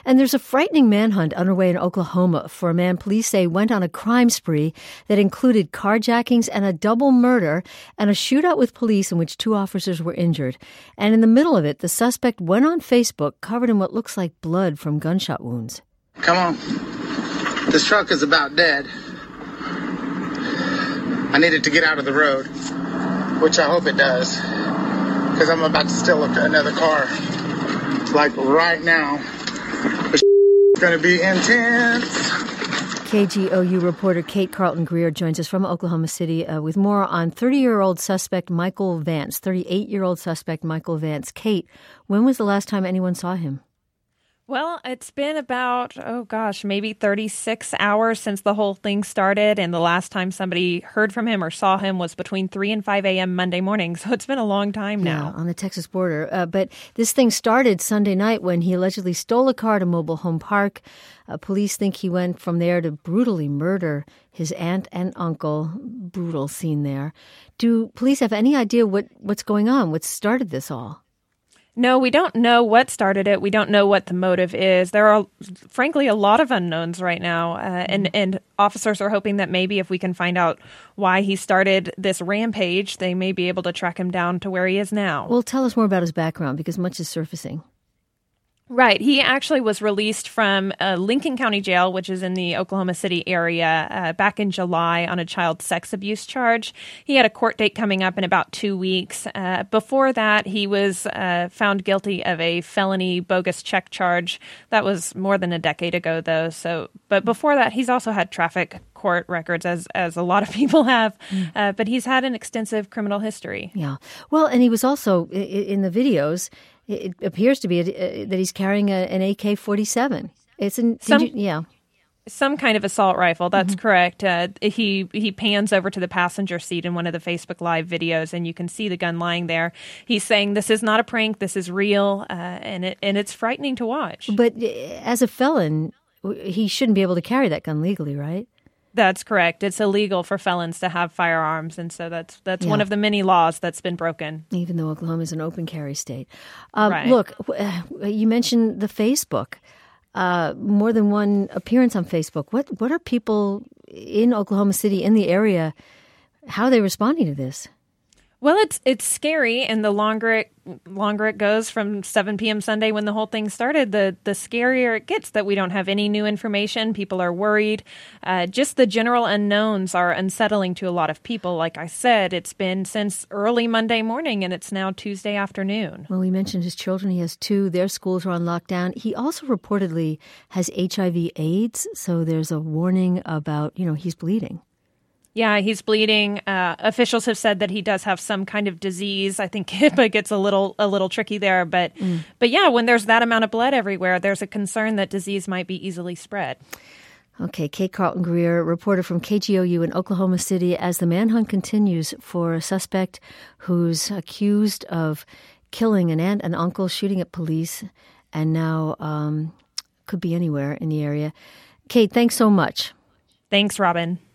And there's a frightening manhunt underway in Oklahoma for a man police say went on a crime spree that included carjackings and a double murder and a shootout with police in which 2 officers were injured. And in the middle of it, the suspect went on Facebook covered in what looks like blood from gunshot wounds. Come on. This truck is about dead. I need it to get out of the road, which I hope it does, because I'm about to steal another car. Like right now. It's going to be intense. KGOU reporter Kate Carlton-Greer joins us from Oklahoma City with more on 30-year-old suspect Michael Vance, 38-year-old suspect Michael Vance. Kate, when was the last time anyone saw him? Well, it's been about, maybe 36 hours since the whole thing started. And the last time somebody heard from him or saw him was between 3 and 5 a.m. Monday morning. So it's been a long time now. Yeah, on the Texas border. But this thing started Sunday night when he allegedly stole a car at a mobile home park. Police think he went from there to brutally murder his aunt and uncle. Brutal scene there. Do police have any idea what's going on? What started this all? No, we don't know what started it. We don't know what the motive is. There are, frankly, a lot of unknowns right now. And officers are hoping that maybe if we can find out why he started this rampage, they may be able to track him down to where he is now. Well, tell us more about his background, because much is surfacing. Right. He actually was released from Lincoln County Jail, which is in the Oklahoma City area, back in July on a child sex abuse charge. He had a court date coming up in about 2 weeks. Before that, he was found guilty of a felony bogus check charge. That was more than a decade ago, though. But before that, he's also had traffic court records, as a lot of people have. But he's had an extensive criminal history. Yeah. Well, and he was also, in the videos, it appears to be that he's carrying an AK-47. Some kind of assault rifle. That's correct. He pans over to the passenger seat in one of the Facebook Live videos, and you can see the gun lying there. He's saying, "This is not a prank. This is real," and it's frightening to watch. But as a felon, he shouldn't be able to carry that gun legally, right? That's correct. It's illegal for felons to have firearms, and so that's one of the many laws that's been broken. Even though Oklahoma is an open carry state. Right. Look, you mentioned the Facebook. More than one appearance on Facebook. What are people in Oklahoma City, in the area, how are they responding to this? Well, it's scary, and the longer it goes from 7 p.m. Sunday when the whole thing started, the scarier it gets that we don't have any new information. People are worried. Just the general unknowns are unsettling to a lot of people. Like I said, it's been since early Monday morning, and it's now Tuesday afternoon. Well, we mentioned his children. He has 2. Their schools are on lockdown. He also reportedly has HIV/AIDS, so there's a warning about, he's bleeding. Yeah, he's bleeding. Officials have said that he does have some kind of disease. I think HIPAA gets a little tricky there, but yeah, when there's that amount of blood everywhere, there's a concern that disease might be easily spread. Okay, Kate Carlton-Greer, reporter from KGOU in Oklahoma City, as the manhunt continues for a suspect who's accused of killing an aunt and uncle, shooting at police, and now could be anywhere in the area. Kate, thanks so much. Thanks, Robin.